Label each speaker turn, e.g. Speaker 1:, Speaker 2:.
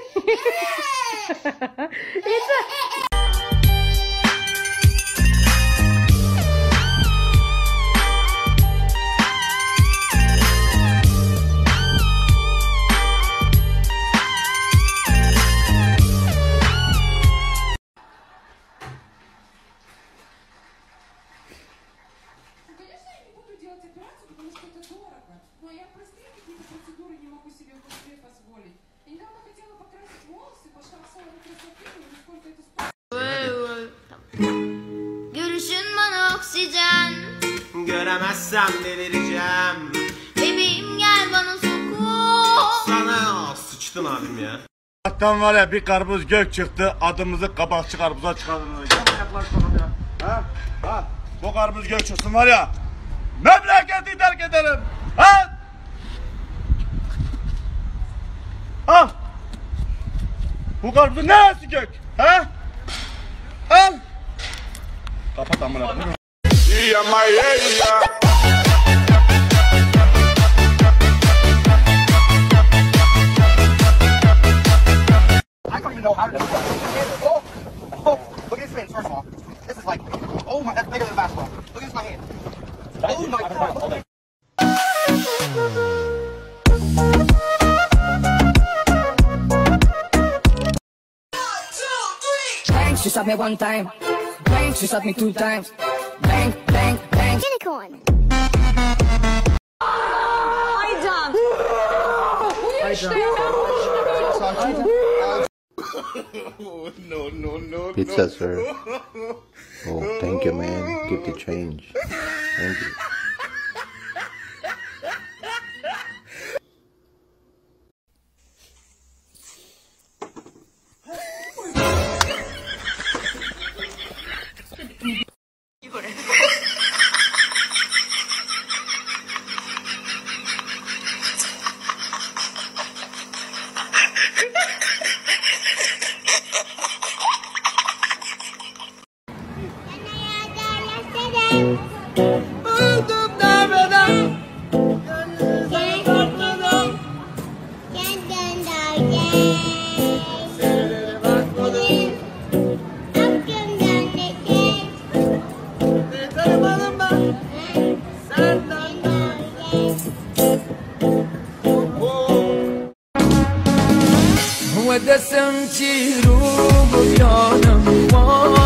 Speaker 1: Görüşün bana oksijen.
Speaker 2: Göremezsem delireceğim.
Speaker 1: Bebeğim gel bana sokul.
Speaker 2: Sana sıçtın abim ya.
Speaker 3: Allah'tan var ya bir karpuz gök çıktı, adımızı kabakçı karpuza çıkardınız. Yaklaşalım ya. Ha? Bu karpuz gök çıksın var ya, memleketi terk edelim. Ha? Al. Bu karpuzun neresi gök? Ha? Al. Kapat amına.
Speaker 4: I don't even know how to do that. Oh, look at his face, first of all. This is like, oh my, that's bigger than a basketball. Look at this, my hand. Oh my God.
Speaker 5: Bang, she shot me one time. Bang, she shot me 2 times. Bang, bang, bang.
Speaker 1: Unicorn.
Speaker 6: Pizza, sir. Oh, thank you, man. Keep the change. Thank you.
Speaker 5: هو ده سنتي روح يا نموان